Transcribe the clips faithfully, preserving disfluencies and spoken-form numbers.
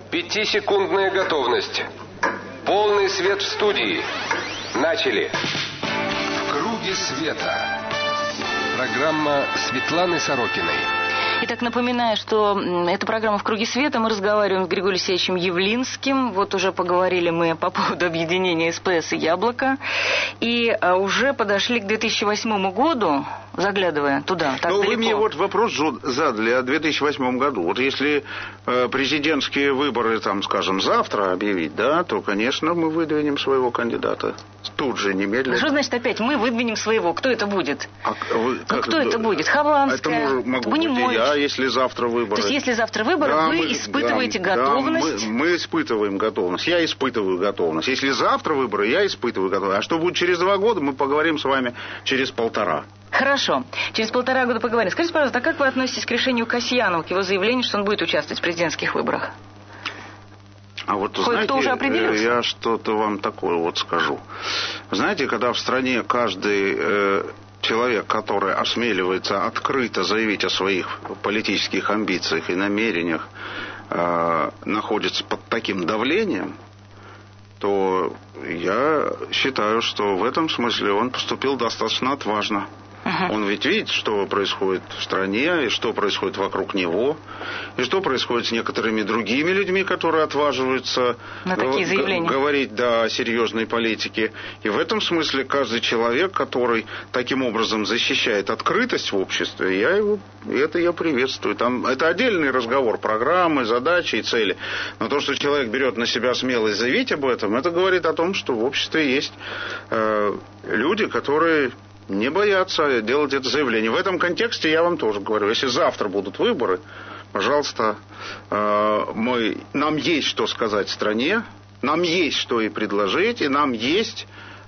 Пятисекундная готовность. Полный свет в студии. Начали. В круге света. Программа Светланы Сорокиной. Итак, напоминаю, что это программа «В круге света». Мы разговариваем с Григорием Алексеевичем Явлинским. Вот уже поговорили мы по поводу объединения СПС и «Яблоко». И уже подошли к две тысячи восьмому году, заглядывая туда, так Ну, далеко. вы мне вот вопрос задали о две тысячи восьмом году. Вот если э, президентские выборы, там, скажем, завтра объявить, да, то, конечно, мы выдвинем своего кандидата. Тут же, немедленно. Что значит опять мы выдвинем своего? Кто это будет? А, вы, ну, как, кто это будет? Хованская? Это могу быть и я, если завтра выборы. То есть, если завтра выборы, да, вы мы, испытываете да, готовность? Да, мы, мы испытываем готовность. Я испытываю готовность. Если завтра выборы, я испытываю готовность. А что будет через два года, мы поговорим с вами через полтора. Хорошо. Через полтора года поговорим. Скажите, пожалуйста, а как вы относитесь к решению Касьянова, к его заявлению, что он будет участвовать в президентских выборах? А вот, Кое-кто знаете, уже определился? Я что-то вам такое вот скажу. Знаете, когда в стране каждый э, человек, который осмеливается открыто заявить о своих политических амбициях и намерениях, э, находится под таким давлением, то я считаю, что в этом смысле он поступил достаточно отважно. Uh-huh. Он ведь видит, что происходит в стране, и что происходит вокруг него, и что происходит с некоторыми другими людьми, которые отваживаются на такие заявления. Г- говорить да, о серьезной политике. И в этом смысле каждый человек, который таким образом защищает открытость в обществе, я его, это я приветствую. Там, это отдельный разговор, программы, задачи и цели. Но то, что человек берет на себя смелость заявить об этом, это говорит о том, что в обществе есть э, люди, которые не боятся делать это заявление. В этом контексте я вам тоже говорю, если завтра будут выборы, пожалуйста, мы, нам есть что сказать стране, нам есть что и предложить, и нам есть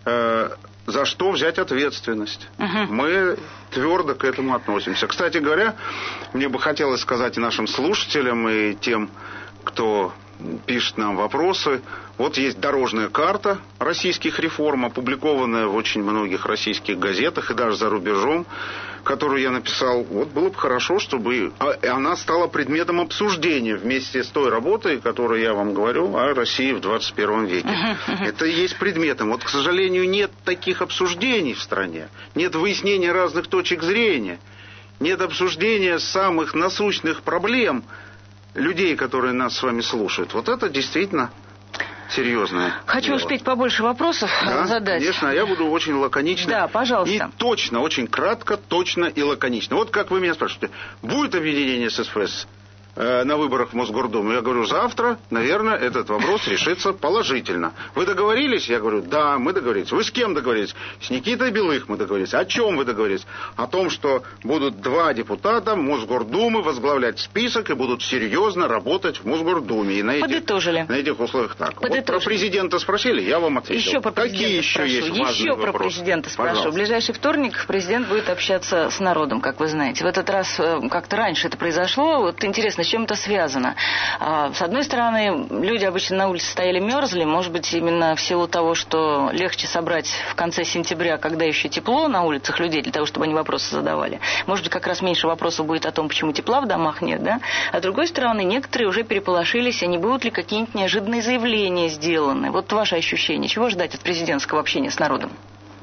за что взять ответственность. Uh-huh. Мы твердо к этому относимся. Кстати говоря, мне бы хотелось сказать и нашим слушателям, и тем, кто пишет нам вопросы. Вот есть дорожная карта российских реформ, опубликованная в очень многих российских газетах и даже за рубежом, которую я написал. Вот было бы хорошо, чтобы она стала предметом обсуждения вместе с той работой, которую я вам говорю о России в двадцать первом веке. Uh-huh, uh-huh. Это и есть предметом. Вот, к сожалению, нет таких обсуждений в стране, нет выяснения разных точек зрения, нет обсуждения самых насущных проблем людей, которые нас с вами слушают. Вот это действительно серьезное Хочу дело. успеть побольше вопросов да, задать. Конечно, я буду очень лаконично. Да, пожалуйста. И точно, очень кратко, точно и лаконично. Вот как вы меня спрашиваете, будет объединение с СПС э, на выборах в Мосгордуму? Я говорю, завтра, наверное, этот вопрос решится положительно. Вы договорились? Я говорю, да, мы договорились. Вы с кем договорились? С Никитой Белых мы договорились. О чем вы договорились? О том, что будут два депутата Мосгордумы возглавлять список и будут серьезно работать в Мосгордуме. И на этих, Подытожили. на этих условиях так. Подытожили. Вот про президента спросили, я вам ответил. Еще про президента Какие еще спрошу. есть важные Еще про вопросы? президента спрошу. Пожалуйста. В ближайший вторник президент будет общаться с народом, как вы знаете. В этот раз как-то раньше это произошло. Вот интересно, с чем это связано? С одной стороны, люди обычно на улице стояли, мерзли. Может быть, именно в силу того, что легче собрать в конце сентября, когда еще тепло на улицах людей, для того, чтобы они вопросы задавали. Может быть, как раз меньше вопросов будет о том, почему тепла в домах нет, да? А с другой стороны, некоторые уже переполошились, а не будут ли какие-нибудь неожиданные заявления сделаны. Вот ваше ощущение, чего ждать от президентского общения с народом?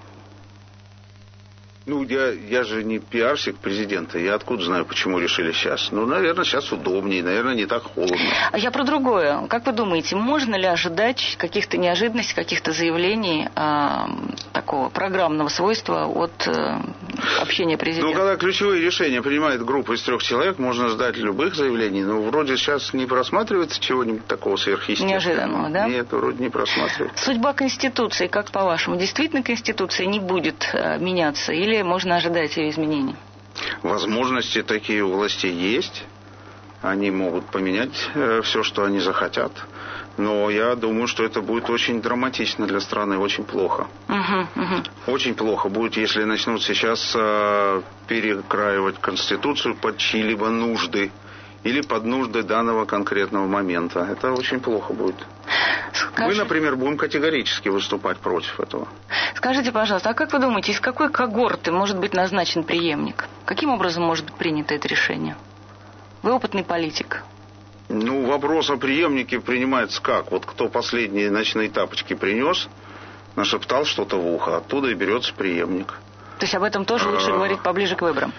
Ну, я, я же не пиарщик президента. Я откуда знаю, почему решили сейчас? Ну, наверное, сейчас удобнее, наверное, не так холодно. А я про другое. Как вы думаете, можно ли ожидать каких-то неожиданностей, каких-то заявлений э, такого программного свойства от э, общения президента? Ну, когда ключевые решения принимает группа из трех человек, можно ждать любых заявлений. Но вроде сейчас не просматривается чего-нибудь такого сверхъестественного. Неожиданного, да? Нет, вроде не просматривается. Судьба Конституции, как по-вашему, действительно Конституция не будет э, меняться? Или можно ожидать ее изменений? Возможности такие у властей есть. Они могут поменять э, все, что они захотят. Но я думаю, что это будет очень драматично для страны, очень плохо. Uh-huh, uh-huh. Очень плохо будет, если начнут сейчас э, перекраивать Конституцию под чьи-либо нужды или под нужды данного конкретного момента. Это очень плохо будет. Скажи... Мы, например, будем категорически выступать против этого. Скажите, пожалуйста, а как вы думаете, из какой когорты может быть назначен преемник? Каким образом может быть принято это решение? Вы опытный политик. Ну, вопрос о преемнике принимается как? Вот кто последние ночные тапочки принес, нашептал что-то в ухо, оттуда и берется преемник. То есть об этом тоже лучше говорить поближе к выборам?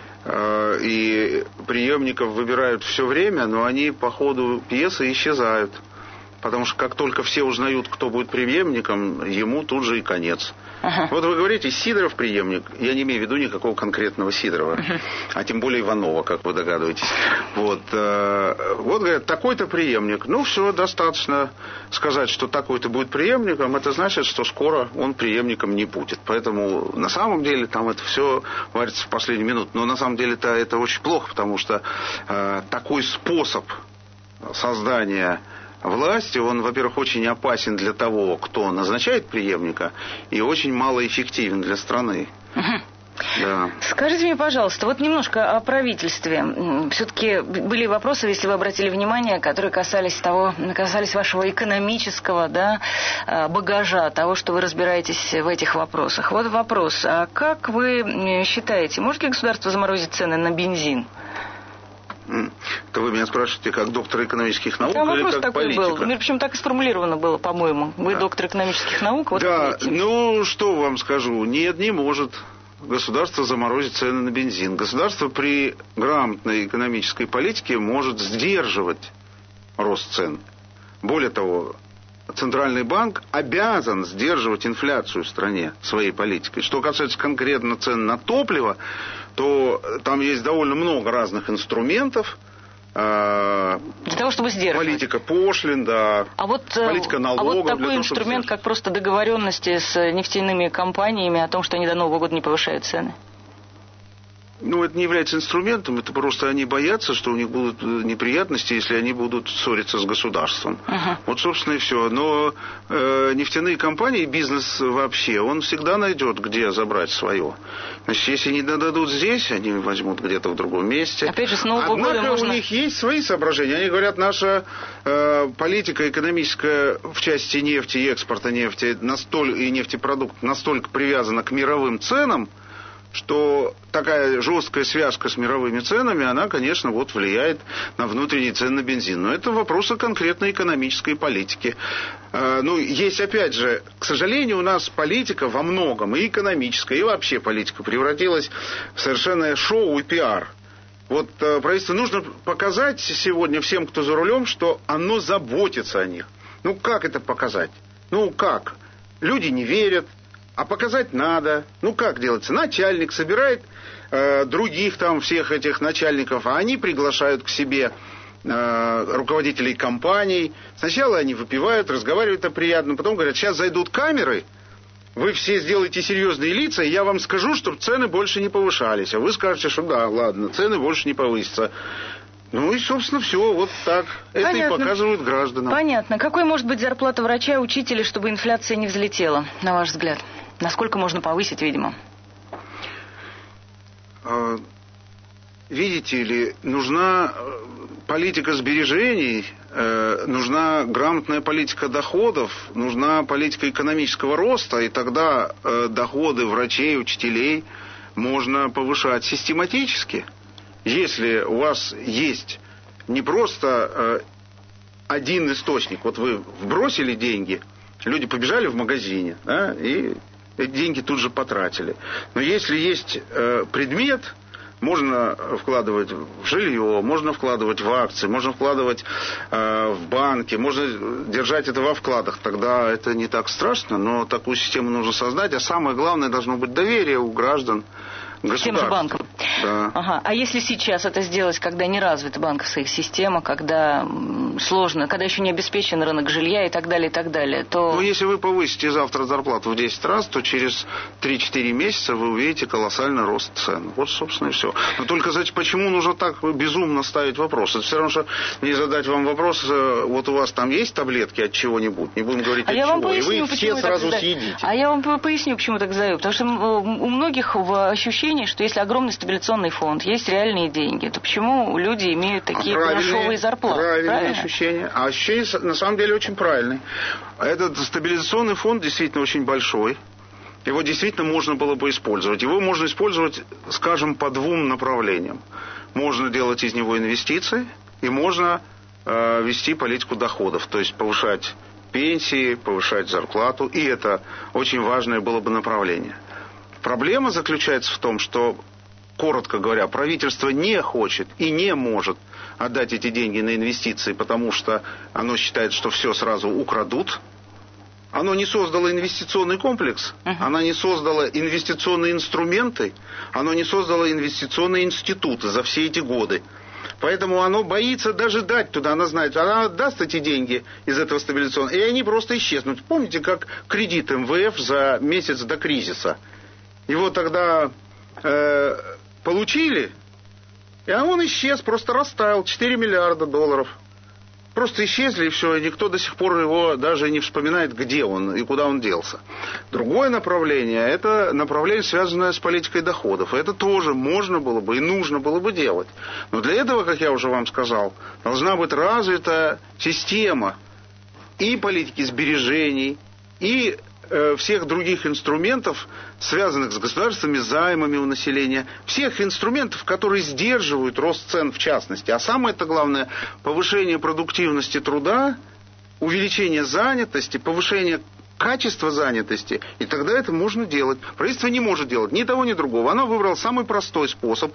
И преемников выбирают все время, но они по ходу пьесы исчезают. Потому что как только все узнают, кто будет преемником, ему тут же и конец. Uh-huh. Вот вы говорите, Сидоров преемник. Я не имею в виду никакого конкретного Сидорова. Uh-huh. А тем более Иванова, как вы догадываетесь. Вот, э, вот говорят, такой-то преемник. Ну, все, достаточно сказать, что такой-то будет преемником. Это значит, что скоро он преемником не будет. Поэтому на самом деле там это все варится в последнюю минуту. Но на самом деле-то это очень плохо, потому что э, такой способ создания власти, он, во-первых, очень опасен для того, кто назначает преемника, и очень малоэффективен для страны. Угу. Да. Скажите мне, пожалуйста, вот немножко о правительстве. Все-таки были вопросы, если вы обратили внимание, которые касались того, касались вашего экономического, да, багажа, того, что вы разбираетесь в этих вопросах. Вот вопрос: а как вы считаете, может ли государство заморозить цены на бензин? Это вы меня спрашиваете как доктор экономических наук Там или вопрос как такой политика? был. Причем так и сформулировано было, по-моему. Вы да. доктор экономических наук. Вот да, видите. Ну что вам скажу. Нет, не может государство заморозить цены на бензин. Государство при грамотной экономической политике может сдерживать рост цен. Более того, Центральный банк обязан сдерживать инфляцию в стране своей политикой. Что касается конкретно цен на топливо, то там есть довольно много разных инструментов. Для того, чтобы сдерживать. Политика пошлин, да. А вот, политика налогов. А вот такой того, инструмент, как просто договоренности с нефтяными компаниями о том, что они до Нового года не повышают цены. Ну, это не является инструментом, это просто они боятся, что у них будут неприятности, если они будут ссориться с государством. Uh-huh. Вот, собственно, и все. Но э, нефтяные компании, бизнес вообще, он всегда найдет, где забрать свое. Значит, если не дадут здесь, они возьмут где-то в другом месте. Опять же, с Нового года Однако можно... у них есть свои соображения. Они говорят, наша э, политика экономическая в части нефти и экспорта нефти настолько, и нефтепродуктов настолько привязана к мировым ценам, что такая жесткая связка с мировыми ценами, она, конечно, вот влияет на внутренние цены на бензин. Но это вопросы конкретной экономической политики. Ну, есть, опять же, к сожалению, у нас политика во многом, и экономическая, и вообще политика превратилась в совершенное шоу и пиар. Вот правительству нужно показать сегодня всем, кто за рулем, что оно заботится о них. Ну, как это показать? Ну, как? Люди не верят. А показать надо. Ну, как делается? Начальник собирает э, других там всех этих начальников, а они приглашают к себе э, руководителей компаний. Сначала они выпивают, разговаривают о приятном, потом говорят, сейчас зайдут камеры, вы все сделаете серьезные лица, и я вам скажу, чтобы цены больше не повышались. А вы скажете, что да, ладно, цены больше не повысятся. Ну и, собственно, все, вот так. Понятно. Это и показывают гражданам. Понятно. Какой может быть зарплата врача, учителя, чтобы инфляция не взлетела, на ваш взгляд? Насколько можно повысить, видимо? Видите ли, нужна политика сбережений, нужна грамотная политика доходов, нужна политика экономического роста, и тогда доходы врачей, учителей можно повышать систематически. Если у вас есть не просто один источник, вот вы вбросили деньги, люди побежали в магазине, да, и эти деньги тут же потратили. Но если есть э, предмет, можно вкладывать в жилье, можно вкладывать в акции, можно вкладывать э, в банки, можно держать это во вкладах. Тогда это не так страшно, но такую систему нужно создать. А самое главное, должно быть доверие у граждан к тем же банкам. Да. Ага. А если сейчас это сделать, когда не развита банковская система, когда сложно, когда еще не обеспечен рынок жилья и так далее, и так далее, то... Ну, если вы повысите завтра зарплату в десять раз, то через три-четыре месяца вы увидите колоссальный рост цен. Вот, собственно, и все. Но только, знаете, почему нужно так безумно ставить вопрос? Это все равно, что не задать вам вопрос, вот у вас там есть таблетки от чего-нибудь, не будем говорить а от я чего, вам поясню, и вы их все сразу съедите. А я вам поясню, почему так задаю. Потому что у многих в ощущении, что если огромный стабилизационный фонд, есть реальные деньги, то почему люди имеют такие грошовые зарплаты? Правильное Правильно? ощущение. А ощущение на самом деле очень правильное. Этот стабилизационный фонд действительно очень большой. Его действительно можно было бы использовать. Его можно использовать, скажем, по двум направлениям. Можно делать из него инвестиции, и можно э, вести политику доходов, то есть повышать пенсии, повышать зарплату, и это очень важное было бы направление. Проблема заключается в том, что, коротко говоря, правительство не хочет и не может отдать эти деньги на инвестиции, потому что оно считает, что все сразу украдут. Оно не создало инвестиционный комплекс, uh-huh. оно не создало инвестиционные инструменты, оно не создало инвестиционные институты за все эти годы. Поэтому оно боится даже дать туда, она знает, она отдаст эти деньги из этого стабилизационного, и они просто исчезнут. Помните, как кредит эм вэ эф за месяц до кризиса? Его тогда э, получили, и он исчез, просто растаял, четыре миллиарда долларов. Просто исчезли, и все, и никто до сих пор его даже не вспоминает, где он и куда он делся. Другое направление, это направление, связанное с политикой доходов. Это тоже можно было бы и нужно было бы делать. Но для этого, как я уже вам сказал, должна быть развита система и политики сбережений, и всех других инструментов, связанных с государственными займами у населения, всех инструментов, которые сдерживают рост цен в частности. А самое-то главное, повышение продуктивности труда, увеличение занятости, повышение качества занятости, и тогда это можно делать. Правительство не может делать ни того, ни другого. Оно выбрало самый простой способ,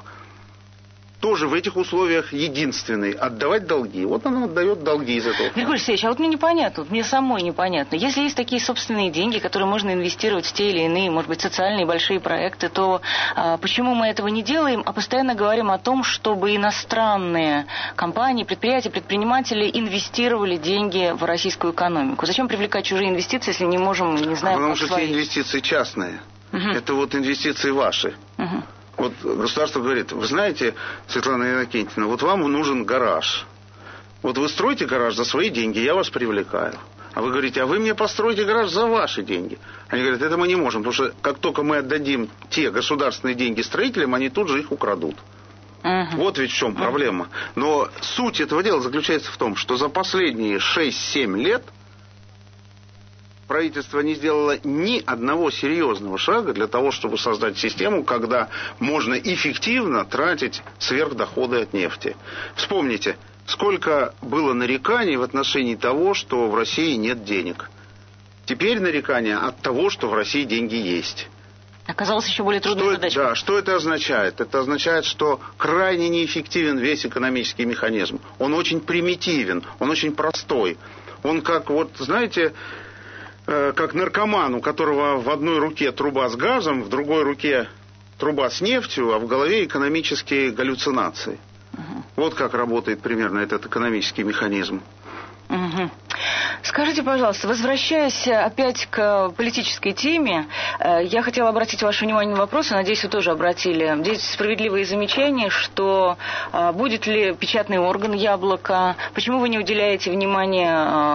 тоже в этих условиях единственный, отдавать долги. Вот оно отдает долги из этого. Григорий Алексеевич, а вот мне непонятно, вот мне самой непонятно. Если есть такие собственные деньги, которые можно инвестировать в те или иные, может быть, социальные большие проекты, то а, почему мы этого не делаем, а постоянно говорим о том, чтобы иностранные компании, предприятия, предприниматели инвестировали деньги в российскую экономику? Зачем привлекать чужие инвестиции, если не можем, не знаем, а потому как что свои? Эти инвестиции частные. Угу. Это вот инвестиции ваши. Угу. Вот государство говорит, вы знаете, Светлана Иннокентьевна, вот вам нужен гараж. Вот вы строите гараж за свои деньги, я вас привлекаю. А вы говорите, а вы мне построите гараж за ваши деньги. Они говорят, это мы не можем, потому что как только мы отдадим те государственные деньги строителям, они тут же их украдут. Uh-huh. Вот ведь в чем проблема. Но суть этого дела заключается в том, что за последние шесть-семь лет правительство не сделало ни одного серьезного шага для того, чтобы создать систему, когда можно эффективно тратить сверхдоходы от нефти. Вспомните, сколько было нареканий в отношении того, что в России нет денег. Теперь нарекания от того, что в России деньги есть. Оказалось еще более трудной задачей. Да, что это означает? Это означает, что крайне неэффективен весь экономический механизм. Он очень примитивен, он очень простой. Он как, вот, знаете, как наркоман, у которого в одной руке труба с газом, в другой руке труба с нефтью, а в голове экономические галлюцинации. Угу. Вот как работает примерно этот экономический механизм. Угу. Скажите, пожалуйста, возвращаясь опять к политической теме, я хотела обратить ваше внимание на вопрос, и надеюсь, вы тоже обратили. Здесь справедливые замечания, что будет ли печатный орган «Яблоко», почему вы не уделяете внимания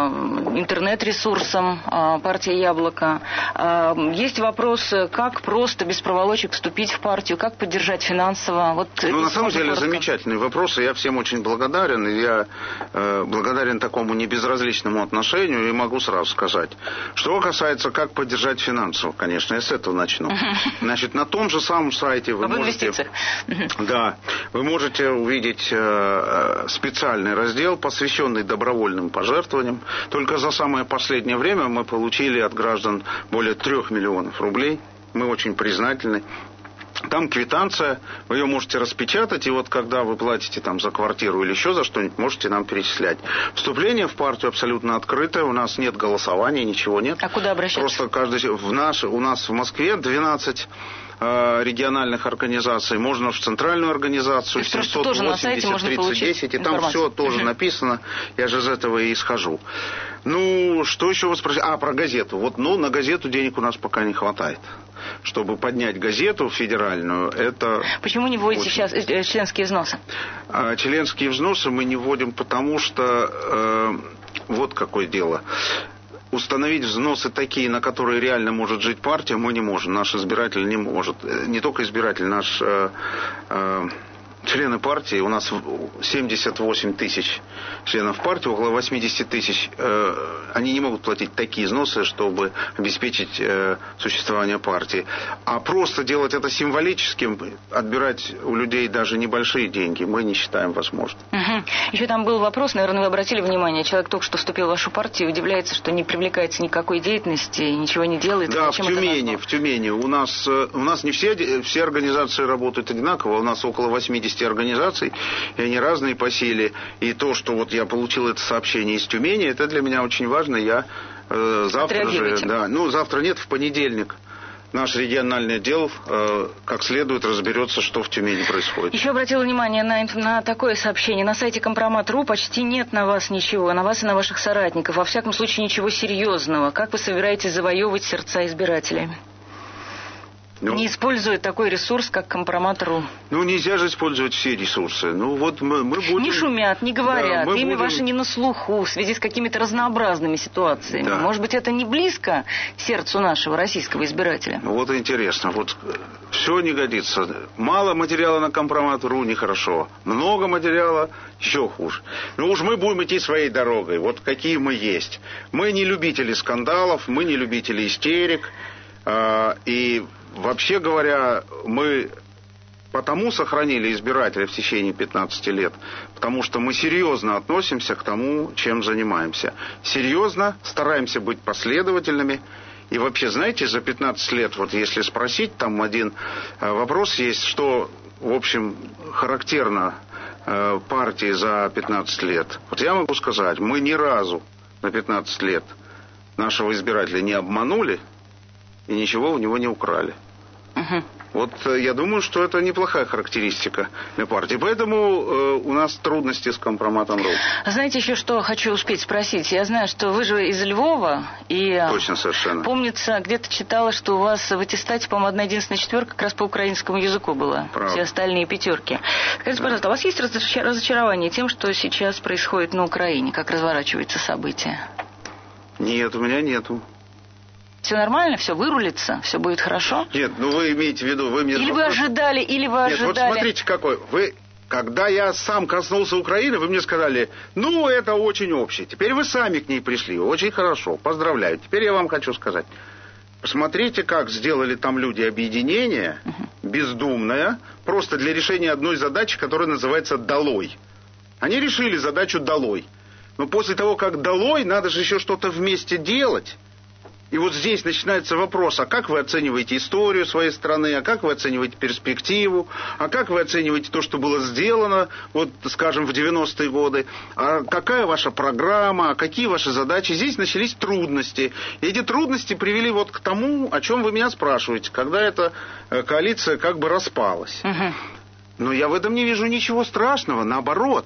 интернет-ресурсам партии «Яблоко». Есть вопрос, как просто без проволочек вступить в партию, как поддержать финансово. Вот ну, на самом деле, коротко. Замечательный вопрос, и я всем очень благодарен, и я э, благодарен такому небезразличному отношению, и могу сразу сказать. Что касается, как поддержать финансово, конечно, я с этого начну. Значит, на том же самом сайте вы можете... Да, вы можете увидеть э, специальный раздел, посвященный добровольным пожертвованиям. Только за самое последнее время мы получили от граждан более трех миллионов рублей. Мы очень признательны. Там квитанция, вы ее можете распечатать, и вот когда вы платите там за квартиру или еще за что-нибудь, можете нам перечислять. Вступление в партию абсолютно открытое, у нас нет голосования, ничего нет. А куда обращаться? Просто каждый... В наш... У нас в Москве двенадцать э, региональных организаций, можно в центральную организацию семьсот восемьдесят тридцать десять, и там все тоже написано, я же из этого и исхожу. Ну, что еще вы спросили? А, про газету. Вот, ну, на газету денег у нас пока не хватает. Чтобы поднять газету федеральную, это... Почему не вводите очень... сейчас членские взносы? А, членские взносы мы не вводим, потому что э, вот какое дело. Установить взносы такие, на которые реально может жить партия, мы не можем. Наш избиратель не может. Не только избиратель, наш... Э, э, члены партии, у нас семьдесят восемь тысяч членов партии, около восемьдесят тысяч, э, они не могут платить такие взносы, чтобы обеспечить э, существование партии. А просто делать это символическим, отбирать у людей даже небольшие деньги, мы не считаем возможным. Угу. Еще там был вопрос, наверное, вы обратили внимание, человек только что вступил в вашу партию, удивляется, что не привлекается никакой деятельности, ничего не делает. Да, в Тюмени, в Тюмени. У нас, у нас не все, все организации работают одинаково, у нас около восемьдесят организаций, и они разные по силе. И то, что вот я получил это сообщение из Тюмени, это для меня очень важно. Я э, завтра же, да, ну завтра нет, в понедельник наш региональный отдел э, как следует разберется, что в Тюмени происходит. Еще обратил внимание на, на такое сообщение. На сайте компромат точка ру почти нет на вас ничего, на вас и на ваших соратников. Во всяком случае, ничего серьезного. Как вы собираетесь завоевывать сердца избирателей? Ну, не используют такой ресурс, как компромат точка ру. Ну, нельзя же использовать все ресурсы. Ну, вот мы, мы будем... Не шумят, не говорят, да, имя будем... ваше не на слуху в связи с какими-то разнообразными ситуациями. Да. Может быть, это не близко сердцу нашего российского избирателя? Ну, вот интересно. Вот все не годится. Мало материала на компромат точка ру нехорошо. Много материала еще хуже. Ну, уж мы будем идти своей дорогой. Вот какие мы есть. Мы не любители скандалов, мы не любители истерик. Э, и... Вообще говоря, мы потому сохранили избирателя в течение пятнадцати лет, потому что мы серьезно относимся к тому, чем занимаемся. Серьезно, стараемся быть последовательными. И вообще, знаете, за пятнадцать лет, вот если спросить, там один вопрос есть, что, в общем, характерно партии за пятнадцать лет. Вот я могу сказать, мы ни разу на пятнадцать лет нашего избирателя не обманули, и ничего у него не украли. Угу. Вот я думаю, что это неплохая характеристика для партии. Поэтому э, у нас трудности с компроматом точка ру. Знаете, еще что хочу успеть спросить. Я знаю, что вы же из Львова. И точно, совершенно. Помнится, где-то читала, что у вас в аттестате, по-моему, одна единственная четверка как раз по украинскому языку была. Правда. Все остальные пятерки. Скажите, да. пожалуйста, а у вас есть разочарование тем, что сейчас происходит на Украине? Как разворачиваются события? Нет, у меня нету. Все нормально, все вырулится, все будет хорошо? Нет, ну вы имеете в виду, вы мне... Или вы ожидали, или вы Нет, ожидали... вот смотрите какой, вы, когда я сам коснулся Украины, вы мне сказали, ну, это очень общее. Теперь вы сами к ней пришли, очень хорошо, поздравляю. Теперь я вам хочу сказать, посмотрите, как сделали там люди объединение, угу. бездумное, просто для решения одной задачи, которая называется «долой». Они решили задачу «долой». Но после того, как «долой», надо же еще что-то вместе делать. И вот здесь начинается вопрос, а как вы оцениваете историю своей страны, а как вы оцениваете перспективу, а как вы оцениваете то, что было сделано, вот, скажем, в девяностые годы, а какая ваша программа, а какие ваши задачи. Здесь начались трудности. И эти трудности привели вот к тому, о чем вы меня спрашиваете, когда эта коалиция как бы распалась. Угу. Но я в этом не вижу ничего страшного, наоборот.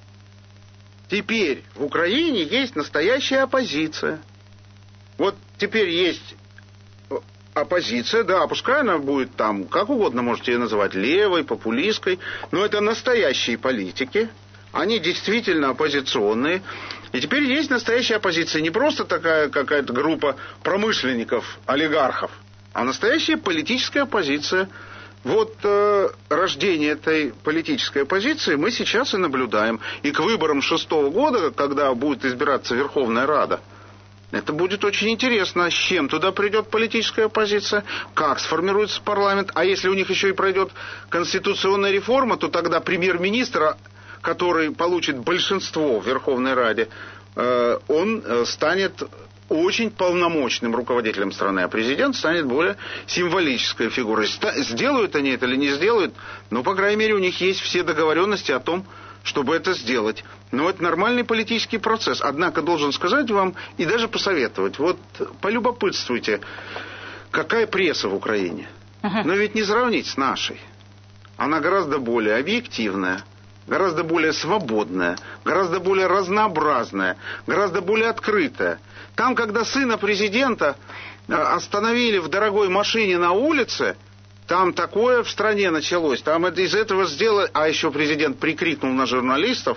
Теперь в Украине есть настоящая оппозиция. Вот теперь есть оппозиция, да, пускай она будет там, как угодно можете ее называть, левой, популистской, но это настоящие политики, они действительно оппозиционные. И теперь есть настоящая оппозиция, не просто такая какая-то группа промышленников, олигархов, а настоящая политическая оппозиция. Вот э, рождение этой политической оппозиции мы сейчас и наблюдаем. И к выборам шестого года, когда будет избираться Верховная Рада, это будет очень интересно, с чем туда придет политическая оппозиция, как сформируется парламент. А если у них еще и пройдет конституционная реформа, то тогда премьер-министр, который получит большинство в Верховной Раде, он станет очень полномочным руководителем страны, а президент станет более символической фигурой. Сделают они это или не сделают, ну, по крайней мере, у них есть все договоренности о том, чтобы это сделать. Но это нормальный политический процесс. Однако должен сказать вам и даже посоветовать. Вот полюбопытствуйте, какая пресса в Украине. Uh-huh. Но ведь не сравнить с нашей. Она гораздо более объективная, гораздо более свободная, гораздо более разнообразная, гораздо более открытая. Там, когда сына президента остановили в дорогой машине на улице, там такое в стране началось, там из этого сделали, а еще президент прикрикнул на журналистов,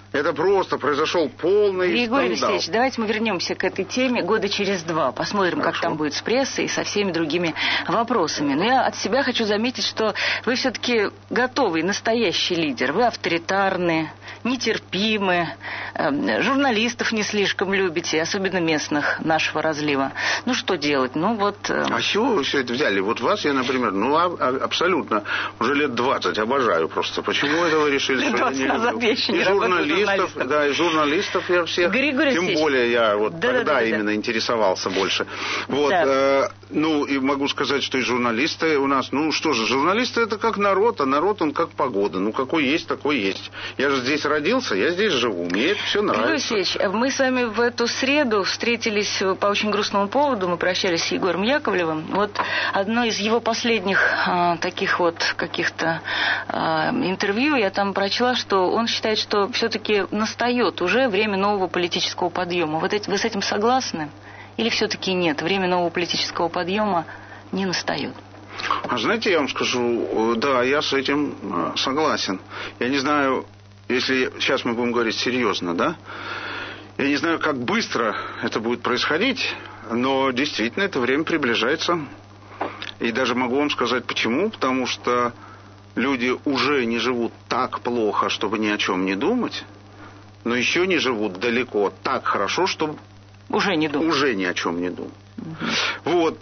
Это просто произошел полный Григорий скандал. Алексеевич, давайте мы вернемся к этой теме года через два. Посмотрим, Хорошо. Как там будет с прессой и со всеми другими вопросами. Но я от себя хочу заметить, что вы все-таки готовый, настоящий лидер. Вы авторитарны, нетерпимы, э, журналистов не слишком любите, особенно местных нашего разлива. Ну, что делать? Ну, вот... Э... А с чего вы все это взяли? Вот вас я, например, ну, а, а, абсолютно уже лет двадцать обожаю просто. Почему это вы решили, что я не люблю? И журналистов, да, и журналистов я всех, Григорий тем Алексеевич. более я вот да, тогда да, да, именно да. интересовался больше. Вот, да. э, ну, и могу сказать, что и журналисты у нас, ну, что же, журналисты это как народ, а народ он как погода. Ну, какой есть, такой есть. Я же здесь родился, я здесь живу, мне это все нравится. Григорий Алексеевич, мы с вами в эту среду встретились по очень грустному поводу, мы прощались с Егором Яковлевым. Вот одно из его последних а, таких вот каких-то а, интервью, я там прочла, что он считает, что все-таки настает уже время нового политического подъема. Вот эти, вы с этим согласны? Или все-таки нет? Время нового политического подъема не настает? А знаете, я вам скажу, да, я с этим согласен. Я не знаю, если сейчас мы будем говорить серьезно, да? Я не знаю, как быстро это будет происходить, но действительно это время приближается. И даже могу вам сказать почему. Потому что люди уже не живут так плохо, чтобы ни о чем не думать, но еще не живут далеко так хорошо, чтобы уже, не думать. уже ни о чем не думать. Угу. Вот.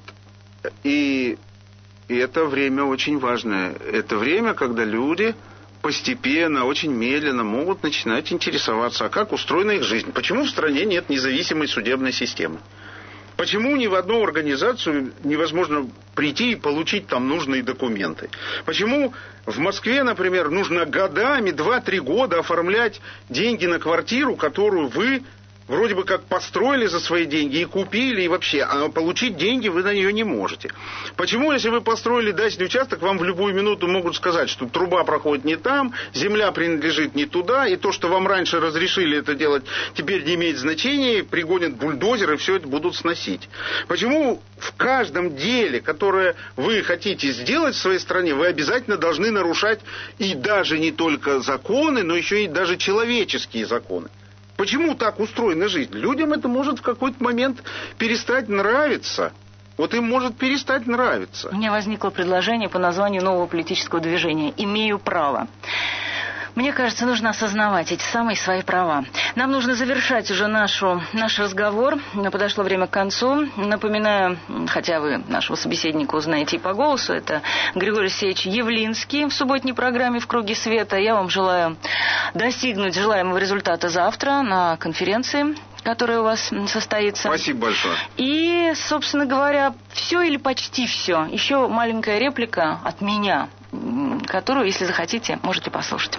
И, и это время очень важное. Это время, когда люди постепенно, очень медленно могут начинать интересоваться, а как устроена их жизнь. Почему в стране нет независимой судебной системы? Почему ни в одну организацию невозможно прийти и получить там нужные документы? Почему в Москве, например, нужно годами, два-три года оформлять деньги на квартиру, которую вы вроде бы как построили за свои деньги и купили, и вообще, а получить деньги вы на нее не можете. Почему, если вы построили дачный участок, вам в любую минуту могут сказать, что труба проходит не там, земля принадлежит не туда, и то, что вам раньше разрешили это делать, теперь не имеет значения, пригонят бульдозер и все это будут сносить? Почему в каждом деле, которое вы хотите сделать в своей стране, вы обязательно должны нарушать и даже не только законы, но еще и даже человеческие законы? Почему так устроена жизнь? Людям это может в какой-то момент перестать нравиться. Вот им может перестать нравиться. У меня возникло предложение по названию нового политического движения «Имею право». Мне кажется, нужно осознавать эти самые свои права. Нам нужно завершать уже нашу, наш разговор. Подошло время к концу. Напоминаю, хотя вы нашего собеседника узнаете и по голосу, это Григорий Алексеевич Явлинский в субботней программе «В круге света». Я вам желаю достигнуть желаемого результата завтра на конференции, которая у вас состоится. Спасибо большое. И, собственно говоря, все или почти все. Еще маленькая реплика от меня, которую, если захотите, можете послушать.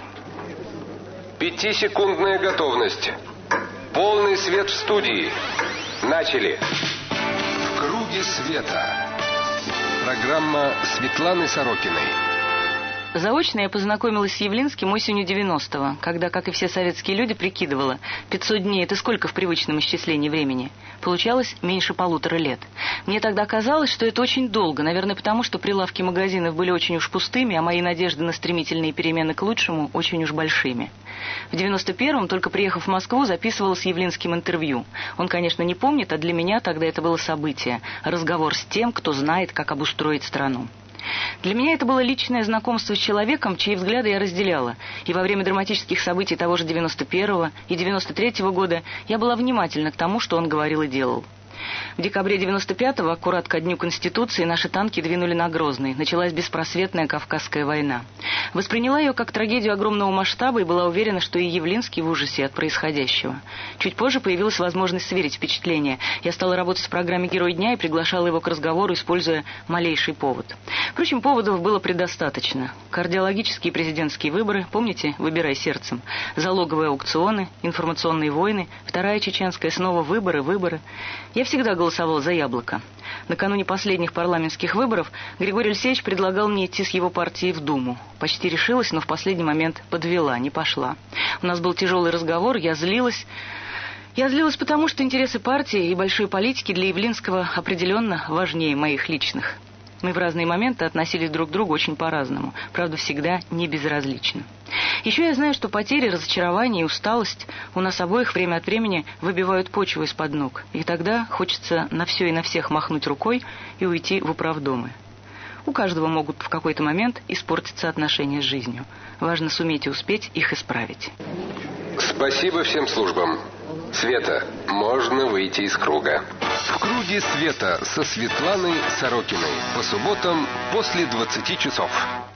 Пятисекундная готовность. Полный свет в студии. Начали. В круге света. Программа Светланы Сорокиной. Заочно я познакомилась с Явлинским осенью девяностого, когда, как и все советские люди, прикидывала, пятьсот дней – это сколько в привычном исчислении времени? Получалось меньше полутора лет. Мне тогда казалось, что это очень долго, наверное, потому что прилавки магазинов были очень уж пустыми, а мои надежды на стремительные перемены к лучшему очень уж большими. В девяносто первом, только приехав в Москву, записывала с Явлинским интервью. Он, конечно, не помнит, а для меня тогда это было событие – разговор с тем, кто знает, как обустроить страну. Для меня это было личное знакомство с человеком, чьи взгляды я разделяла. И во время драматических событий того же девяносто первого и девяносто третьего года я была внимательна к тому, что он говорил и делал. В декабре девяносто пятого, аккурат ко дню Конституции, наши танки двинули на Грозный. Началась беспросветная Кавказская война. Восприняла ее как трагедию огромного масштаба и была уверена, что и Явлинский в ужасе от происходящего. Чуть позже появилась возможность сверить впечатления. Я стала работать в программе «Герой дня» и приглашала его к разговору, используя малейший повод. Впрочем, поводов было предостаточно. Кардиологические президентские выборы, помните, «Выбирай сердцем», залоговые аукционы, информационные войны, вторая чеченская, снова выборы, выборы. Я всегда голосовал за «Яблоко». Накануне последних парламентских выборов Григорий Алексеевич предлагал мне идти с его партией в Думу. Почти решилась, но в последний момент подвела, не пошла. У нас был тяжелый разговор, я злилась. Я злилась потому, что интересы партии и большой политики для Явлинского определенно важнее моих личных. Мы в разные моменты относились друг к другу очень по-разному, правда, всегда не безразлично. Еще я знаю, что потери, разочарование и усталость у нас обоих время от времени выбивают почву из-под ног, и тогда хочется на все и на всех махнуть рукой и уйти в управдомы. У каждого могут в какой-то момент испортиться отношения с жизнью. Важно суметь и успеть их исправить. Спасибо всем службам. Света, можно выйти из круга. В круге света со Светланой Сорокиной по субботам после двадцати часов.